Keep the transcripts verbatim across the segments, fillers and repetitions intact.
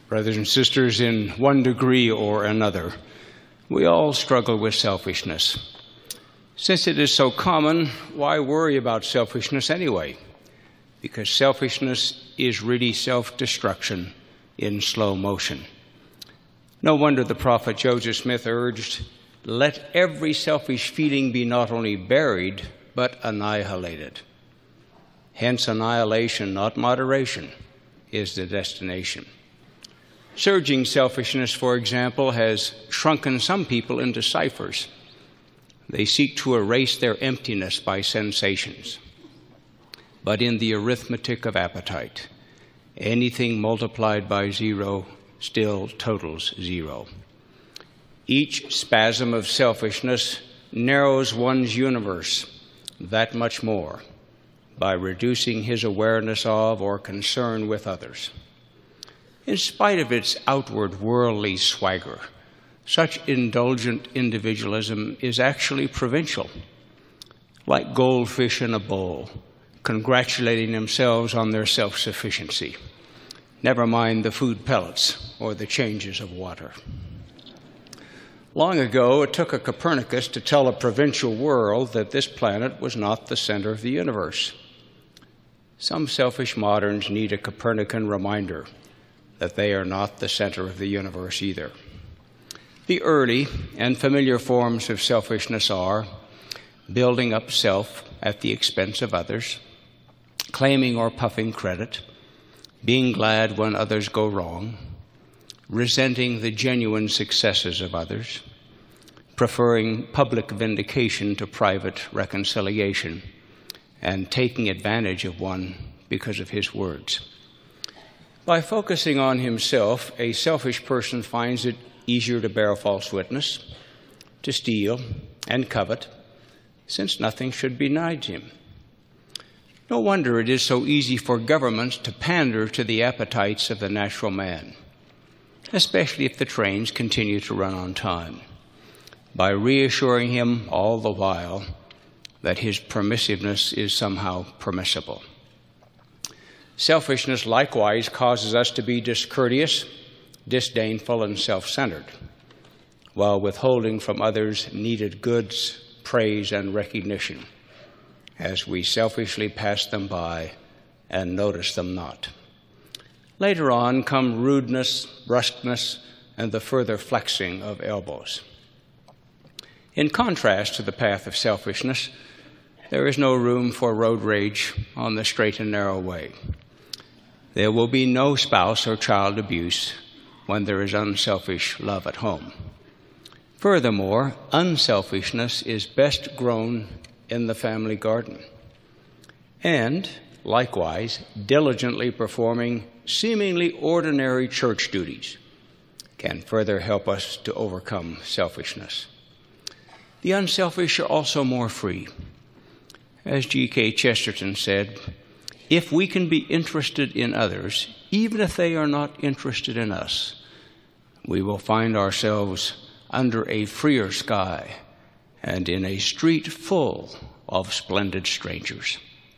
Brothers and sisters, in one degree or another, we all struggle with selfishness. Since it is so common, why worry about selfishness anyway? Because selfishness is really self-destruction in slow motion. No wonder the prophet Joseph Smith urged, "Let every selfish feeling be not only buried, but annihilated." Hence, annihilation, not moderation, is the destination. Surging selfishness, for example, has shrunken some people into ciphers. They seek to erase their emptiness by sensations. But in the arithmetic of appetite, anything multiplied by zero still totals zero. Each spasm of selfishness narrows one's universe that much more by reducing his awareness of or concern with others. In spite of its outward worldly swagger, such indulgent individualism is actually provincial, like goldfish in a bowl, congratulating themselves on their self-sufficiency. Never mind the food pellets or the changes of water. Long ago, it took a Copernicus to tell a provincial world that this planet was not the center of the universe. Some selfish moderns need a Copernican reminder that they are not the center of the universe either. The early and familiar forms of selfishness are building up self at the expense of others, claiming or puffing credit, being glad when others go wrong, resenting the genuine successes of others, preferring public vindication to private reconciliation, and taking advantage of one because of his words. By focusing on himself, a selfish person finds it easier to bear false witness, to steal and covet, since nothing should be denied him. No wonder it is so easy for governments to pander to the appetites of the natural man, especially if the trains continue to run on time, by reassuring him all the while that his permissiveness is somehow permissible. Selfishness likewise causes us to be discourteous, disdainful, and self-centered, while withholding from others needed goods, praise, and recognition, as we selfishly pass them by and notice them not. Later on come rudeness, brusqueness, and the further flexing of elbows. In contrast to the path of selfishness, there is no room for road rage on the straight and narrow way. There will be no spouse or child abuse when there is unselfish love at home. Furthermore, unselfishness is best grown in the family garden. And, likewise, diligently performing seemingly ordinary church duties can further help us to overcome selfishness. The unselfish are also more free. As G K Chesterton said, if we can be interested in others, even if they are not interested in us, we will find ourselves under a freer sky and in a street full of splendid strangers.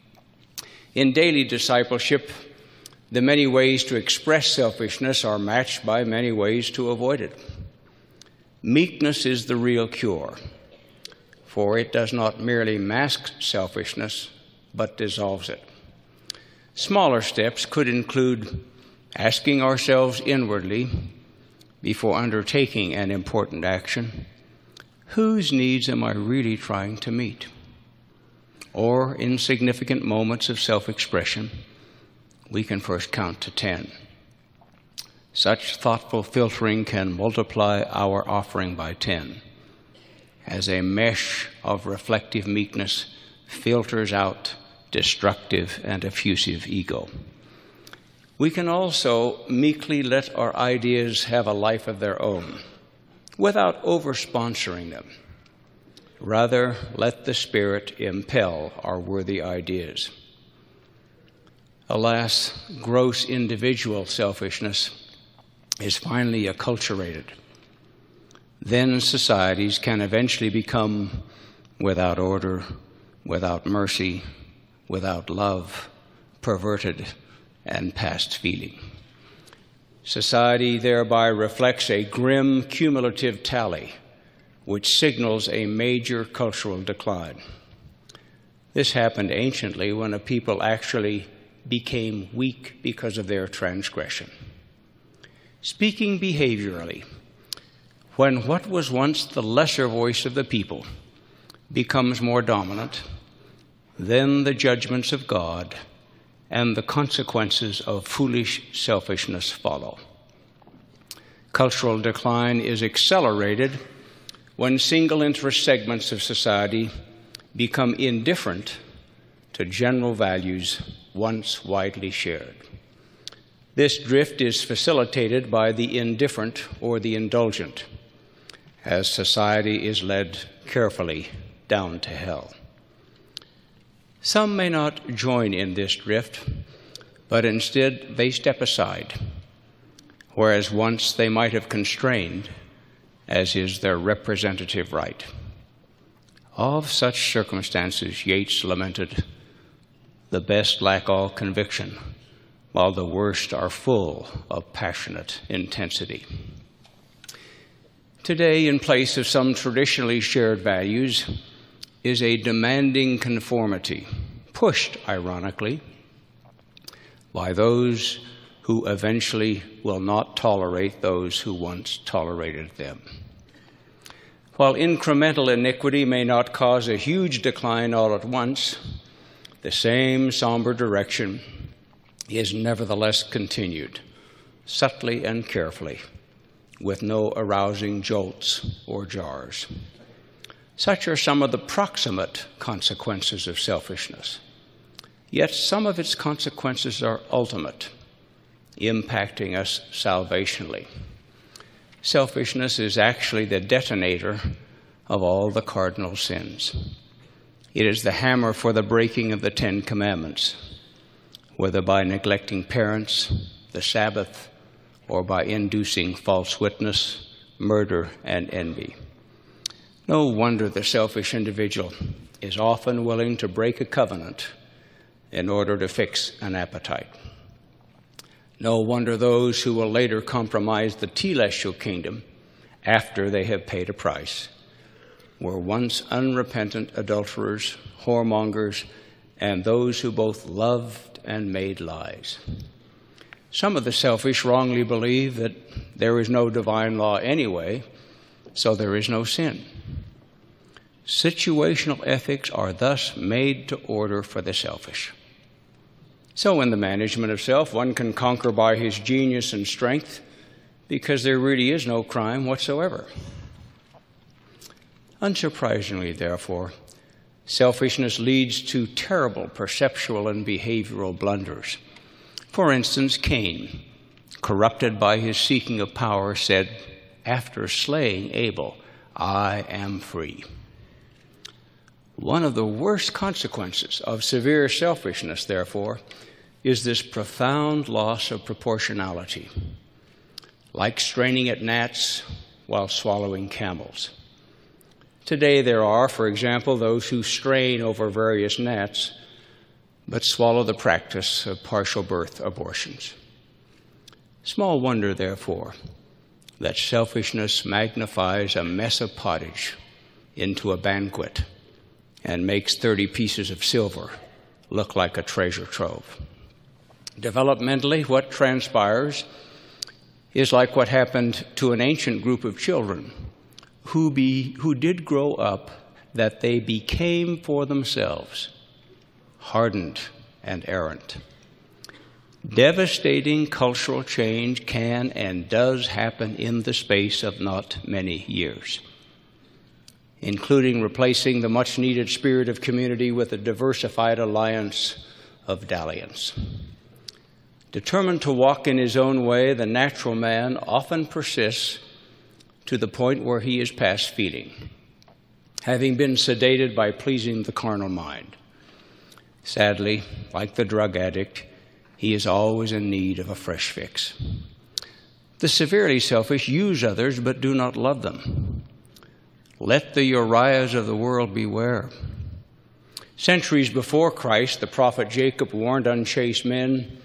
In daily discipleship, the many ways to express selfishness are matched by many ways to avoid it. Meekness is the real cure, for it does not merely mask selfishness, but dissolves it. Smaller steps could include asking ourselves inwardly, before undertaking an important action, whose needs am I really trying to meet? Or in significant moments of self-expression, we can first count to ten. Such thoughtful filtering can multiply our offering by ten, as a mesh of reflective meekness filters out destructive and effusive ego. We can also meekly let our ideas have a life of their own, without over-sponsoring them. Rather, let the Spirit impel our worthy ideas. Alas, gross individual selfishness is finally acculturated. Then societies can eventually become without order, without mercy, without love, perverted, and past feeling. Society thereby reflects a grim cumulative tally, which signals a major cultural decline. This happened anciently when a people actually became weak because of their transgression. Speaking behaviorally, when what was once the lesser voice of the people becomes more dominant, then the judgments of God and the consequences of foolish selfishness follow. Cultural decline is accelerated when single interest segments of society become indifferent to general values once widely shared. This drift is facilitated by the indifferent or the indulgent, as society is led carefully down to hell. Some may not join in this drift, but instead they step aside, whereas once they might have constrained, as is their representative right. Of such circumstances, Yeats lamented, "The best lack all conviction, while the worst are full of passionate intensity." Today, in place of some traditionally shared values, is a demanding conformity, pushed, ironically, by those who eventually will not tolerate those who once tolerated them. While incremental iniquity may not cause a huge decline all at once, the same somber direction is nevertheless continued, subtly and carefully, with no arousing jolts or jars. Such are some of the proximate consequences of selfishness. Yet some of its consequences are ultimate, impacting us salvationally. Selfishness is actually the detonator of all the cardinal sins. It is the hammer for the breaking of the Ten Commandments, whether by neglecting parents, the Sabbath, or by inducing false witness, murder, and envy. No wonder the selfish individual is often willing to break a covenant in order to fix an appetite. No wonder those who will later compromise the telestial kingdom after they have paid a price were once unrepentant adulterers, whoremongers, and those who both loved and made lies. Some of the selfish wrongly believe that there is no divine law anyway, so there is no sin. Situational ethics are thus made to order for the selfish. So in the management of self, one can conquer by his genius and strength because there really is no crime whatsoever. Unsurprisingly, therefore, selfishness leads to terrible perceptual and behavioral blunders. For instance, Cain, corrupted by his seeking of power, said, after slaying Abel, "I am free." One of the worst consequences of severe selfishness, therefore, is this profound loss of proportionality, like straining at gnats while swallowing camels. Today there are, for example, those who strain over various gnats but swallow the practice of partial birth abortions. Small wonder, therefore, that selfishness magnifies a mess of pottage into a banquet and makes thirty pieces of silver look like a treasure trove. Developmentally, what transpires is like what happened to an ancient group of children who, be, who did grow up that they became for themselves hardened and errant. Devastating cultural change can and does happen in the space of not many years, including replacing the much-needed spirit of community with a diversified alliance of dalliance. Determined to walk in his own way, the natural man often persists to the point where he is past feeling, having been sedated by pleasing the carnal mind. Sadly, like the drug addict, he is always in need of a fresh fix. The severely selfish use others but do not love them. Let the Uriahs of the world beware. Centuries before Christ, the prophet Jacob warned unchaste men,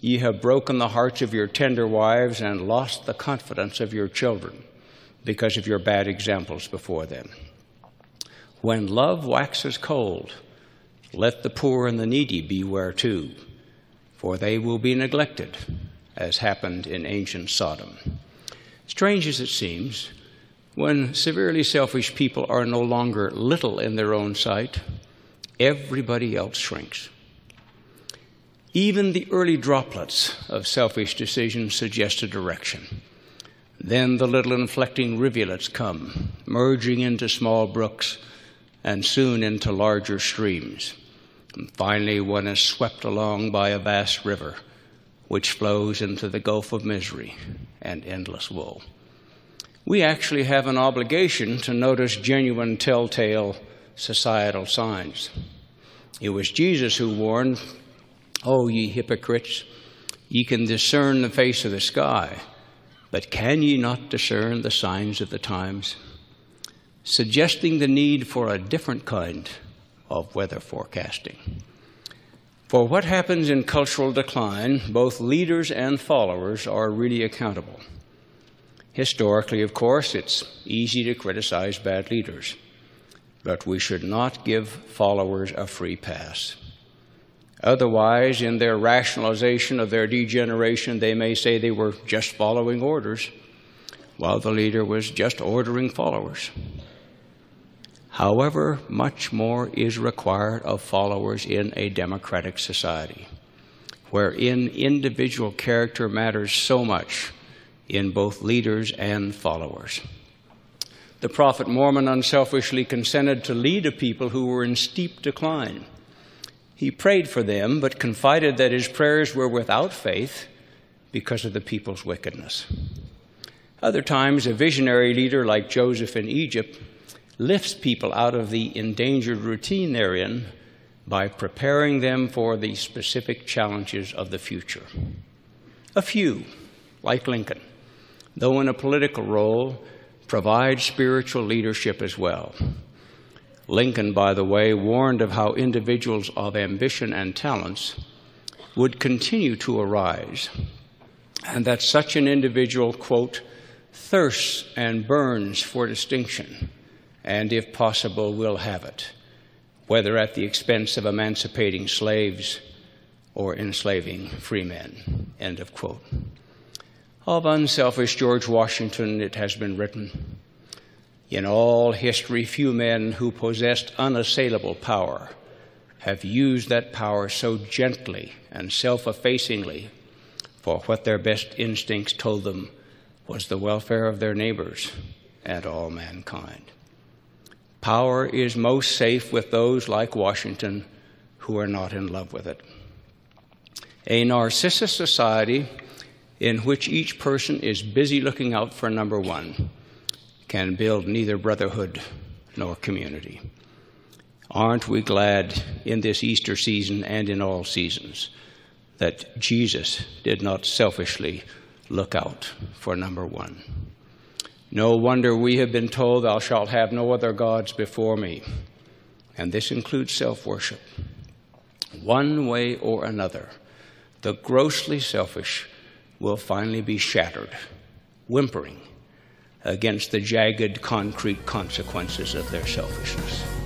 Ye have broken the hearts of your tender wives and lost the confidence of your children because of your bad examples before them. When love waxes cold, let the poor and the needy beware too, for they will be neglected, as happened in ancient Sodom. Strange as it seems, when severely selfish people are no longer little in their own sight, everybody else shrinks. Even the early droplets of selfish decisions suggest a direction. Then the little inflecting rivulets come, merging into small brooks and soon into larger streams. And finally, one is swept along by a vast river, which flows into the gulf of misery and endless woe. We actually have an obligation to notice genuine telltale societal signs. It was Jesus who warned, "O ye hypocrites, ye can discern the face of the sky, but can ye not discern the signs of the times?" Suggesting the need for a different kind of weather forecasting. For what happens in cultural decline, both leaders and followers are really accountable. Historically, of course, it's easy to criticize bad leaders, but we should not give followers a free pass. Otherwise, in their rationalization of their degeneration, they may say they were just following orders, while the leader was just ordering followers. However, much more is required of followers in a democratic society, wherein individual character matters so much in both leaders and followers. The prophet Mormon unselfishly consented to lead a people who were in steep decline. He prayed for them, but confided that his prayers were without faith because of the people's wickedness. Other times, a visionary leader like Joseph in Egypt lifts people out of the endangered routine they're in by preparing them for the specific challenges of the future. A few, like Lincoln, though in a political role, provide spiritual leadership as well. Lincoln, by the way, warned of how individuals of ambition and talents would continue to arise, and that such an individual, quote, thirsts and burns for distinction, and if possible will have it, whether at the expense of emancipating slaves or enslaving free men, end of quote. Of unselfish George Washington, it has been written, "In all history, few men who possessed unassailable power have used that power so gently and self-effacingly for what their best instincts told them was the welfare of their neighbors and all mankind." Power is most safe with those like Washington who are not in love with it. A Narcissus society in which each person is busy looking out for number one can build neither brotherhood nor community. Aren't we glad in this Easter season and in all seasons that Jesus did not selfishly look out for number one? No wonder we have been told, "Thou shalt have no other gods before me." And this includes self-worship. One way or another, the grossly selfish will finally be shattered, whimpering against the jagged concrete consequences of their selfishness.